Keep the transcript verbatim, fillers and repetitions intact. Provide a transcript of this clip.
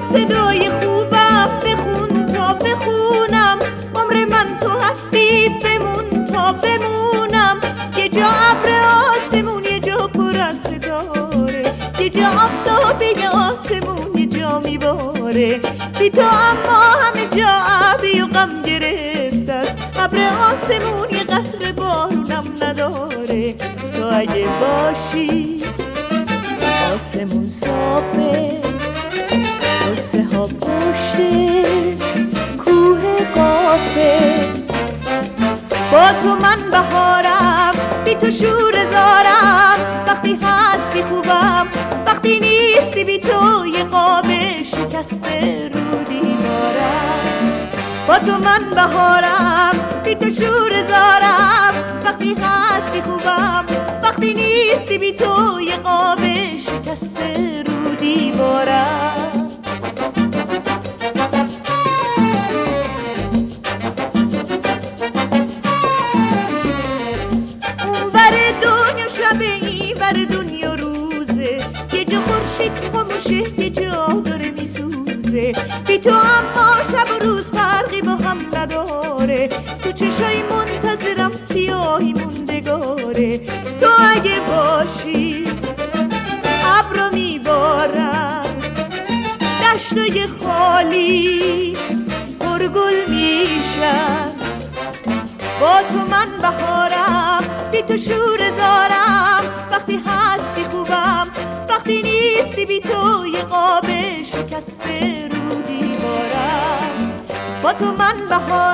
صدای خوبم بخون تا بخونم، عمر من تو هستی بمون تا بمونم. یه جا ابر آسمون یه جا پر از ستاره، یه جا آفتاب یه آسمون یه جا میباره. بی تو اما همه جا ابری و غم گرفته است، ابر آسمون یه قطره بارونم نداره. تو اگه باشی آسمون صافه، قصه ها پشته کوه قافه. با تو من بهارم، بی تو شور زارم. وقتی هستی خوبم، وقتی نیستی بی تو یه قاب شکسته رو دیوارم. با تو من بهارم، بی تو شور زارم. وقتی هستی خوبم، وقتی نیستی بی تو یه قاب شکسته رو دیوارم. اونور دنیا شبه اینور دنیا روزه، یه جا خورشید خاموشه یه جا داره میسوزه. بی تو اما شب و روز فرقی با هم نداره، تو چشای منتظرم سیاهی موندگاره. تو اگه باشی ابرا میبارم، دشتای خالی پرگل میشن. با تو من بهارم، بی تو شور زارم. وقتی هستی خوبم، وقتی نیستی بی تو یه قاب شکسته رو دیوارم. با تو من بهارم.